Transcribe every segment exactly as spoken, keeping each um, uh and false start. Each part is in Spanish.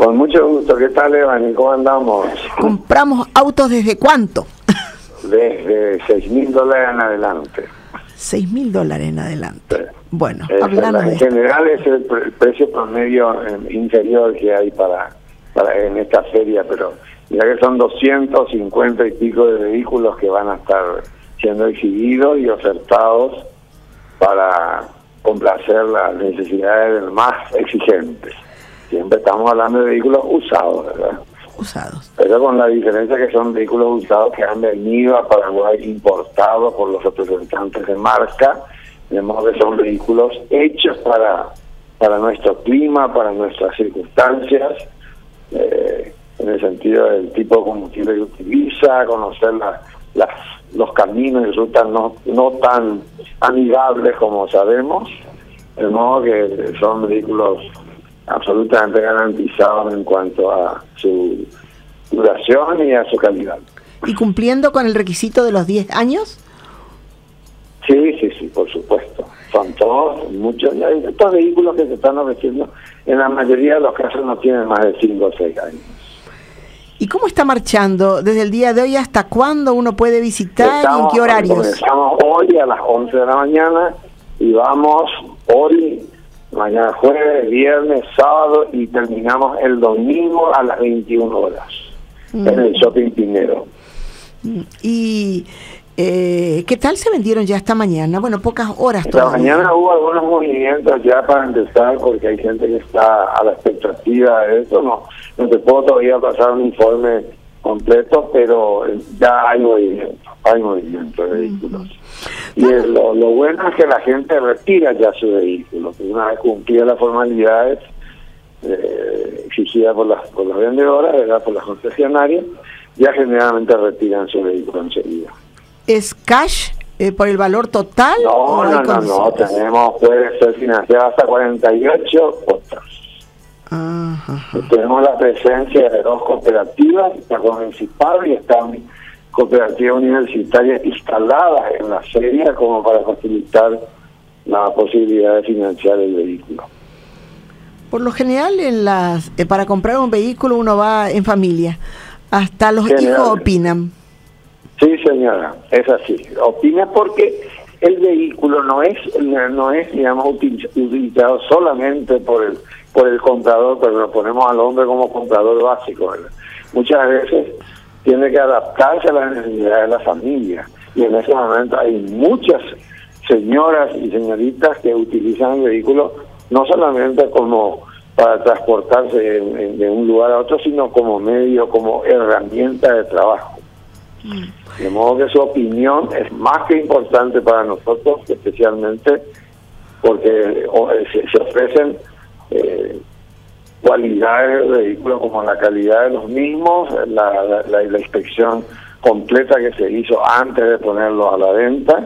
Con mucho gusto. ¿Qué tal, Evan? ¿Cómo andamos? ¿Compramos autos desde cuánto? Desde seis mil dólares en adelante. seis mil dólares en adelante. Sí. Bueno, es, hablando en de general es el, el precio promedio inferior que hay para, para en esta feria, pero ya que son doscientos cincuenta y pico de vehículos que van a estar siendo exhibidos y ofertados para complacer las necesidades de los más exigentes. Siempre estamos hablando de vehículos usados, ¿verdad? Usados. Pero con la diferencia que son vehículos usados que han venido a Paraguay importados por los representantes de marca, de modo que son vehículos hechos para, para nuestro clima, para nuestras circunstancias, eh, en el sentido del tipo de combustible que utiliza, conocer la, las, los caminos y rutas no, no tan amigables como sabemos, de modo que son vehículos absolutamente garantizados en cuanto a su duración y a su calidad. ¿Y cumpliendo con el requisito de los diez años? Sí, sí, sí, por supuesto. Son todos, muchos, estos vehículos que se están ofreciendo, en la mayoría de los casos no tienen más de cinco o seis años. ¿Y cómo está marchando desde el día de hoy hasta cuándo uno puede visitar? Estamos, y en qué horarios? Comenzamos hoy a las once de la mañana y vamos hoy, mañana jueves, viernes, sábado y terminamos el domingo a las veintiuna horas mm. en el Shopping Pinero. ¿Y eh, qué tal se vendieron ya esta mañana? Bueno, pocas horas esta todavía. Mañana hubo algunos movimientos ya para empezar porque hay gente que está a la expectativa de eso. No, no te puedo todavía pasar un informe completo, pero ya hay movimiento, hay movimiento de vehículos. Mm. Y el, lo, lo bueno es que la gente retira ya su vehículo, que una vez cumplidas las formalidades eh, exigidas por las por las vendedoras, ¿verdad? Por las concesionarias, ya generalmente retiran su vehículo enseguida. ¿Es cash eh, por el valor total? No, no, no, no, tenemos, puede ser financiado hasta cuarenta y ocho cuotas. Tenemos la presencia de dos cooperativas, está Municipal y está cooperativas universitarias instaladas en la feria como para facilitar la posibilidad de financiar el vehículo. Por lo general, en las eh, para comprar un vehículo uno va en familia. Hasta los general, hijos opinan. Sí, señora, es así. Opina porque el vehículo no es, no es, digamos, utilizado solamente por el por el comprador, pero lo ponemos al hombre como comprador básico, ¿verdad? Muchas veces tiene que adaptarse a las necesidades de la familia. Y en ese momento hay muchas señoras y señoritas que utilizan el vehículo no solamente como para transportarse en, en, de un lugar a otro, sino como medio, como herramienta de trabajo. Mm. De modo que su opinión es más que importante para nosotros, especialmente porque o, se, se ofrecen eh, cualidades del vehículo como la calidad de los mismos, la, la, la, la inspección completa que se hizo antes de ponerlos a la venta,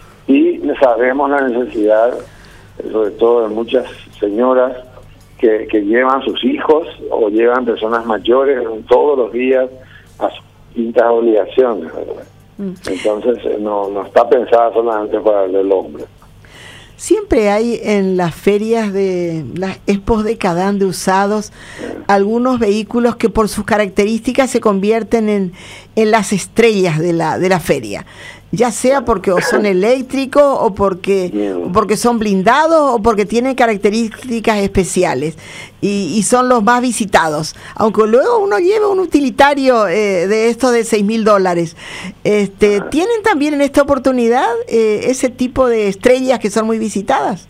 y sabemos la necesidad, sobre todo de muchas señoras que, que llevan sus hijos o llevan personas mayores todos los días a sus distintas obligaciones, ¿verdad? Mm. Entonces no, no está pensada solamente para el hombre. Siempre hay en las ferias de las expos de Cadán de usados algunos vehículos que por sus características se convierten en, en las estrellas de la de la feria, ya sea porque o son eléctricos o porque o porque son blindados o porque tienen características especiales y, y son los más visitados, aunque luego uno lleve un utilitario eh, de estos de seis mil dólares. Este, ¿tienen también en esta oportunidad eh, ese tipo de estrellas que son muy visitadas?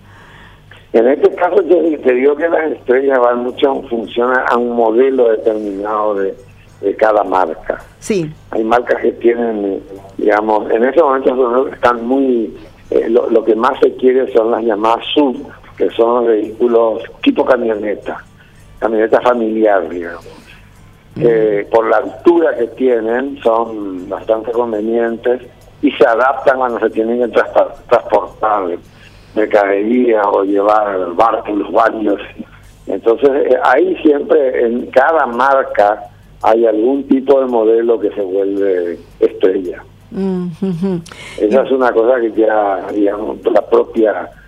En este caso yo te digo que las estrellas van mucho en función a un modelo determinado de, de cada marca. Sí. Hay marcas que tienen, digamos, en ese momento están muy, eh, lo, lo que más se quiere son las llamadas S U V, que son los vehículos tipo camioneta, camioneta familiar, digamos. Mm. Eh, por la altura que tienen, son bastante convenientes y se adaptan cuando se tienen que transport- transportar mercadería o llevar barcos, los baños. Entonces, eh, ahí siempre, en cada marca, hay algún tipo de modelo que se vuelve estrella. Mm-hmm. Esa es una cosa que ya, digamos, la propia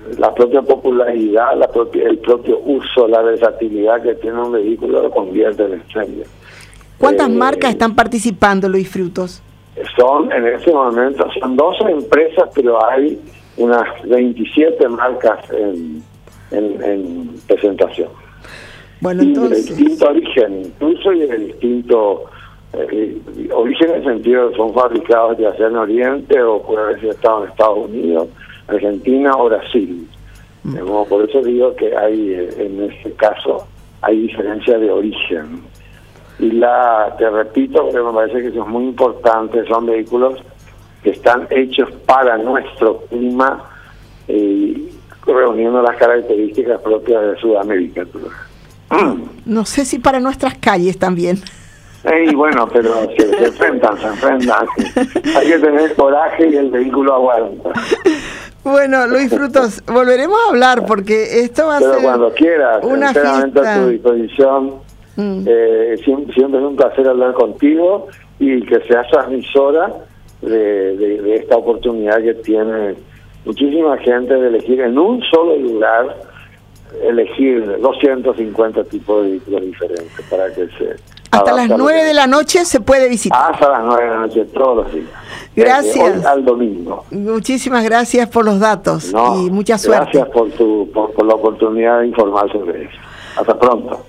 la propia popularidad, la propia, el propio uso, la versatilidad que tiene un vehículo lo convierte en estrella. ¿Cuántas Eh, marcas están participando, Luis Frutos? Son, en este momento, son doce empresas, pero hay unas veintisiete marcas en, en, en presentación. Bueno, y entonces... de distinto origen, incluso, y de distinto eh, origen en el sentido de son fabricados ya sea en Oriente o puede haber sido estado en Estados Unidos, Argentina o Brasil. Mm. Como por eso digo que hay, en este caso, hay diferencia de origen. Y la, te repito, que me parece que eso es muy importante, son vehículos que están hechos para nuestro clima, eh, reuniendo las características propias de Sudamérica. No sé si para nuestras calles también. Y bueno, pero se, se enfrentan, se enfrentan. Hay que tener coraje y el vehículo aguanta. Bueno, Luis Frutos, volveremos a hablar porque esto va a pero ser cuando quieras, una sinceramente fiesta. A tu disposición. Mm. Eh, siempre, siempre es un placer hablar contigo y que seas transmisora de, de, de esta oportunidad que tiene muchísima gente de elegir en un solo lugar, elegir doscientos cincuenta tipos de vehículos diferentes para que se... Hasta las nueve de la noche se puede visitar. Hasta las nueve de la noche, todos los días. Gracias. Hoy al domingo. Muchísimas gracias por los datos no, y mucha suerte. Gracias por, tu, por, por la oportunidad de informar sobre eso. Hasta pronto.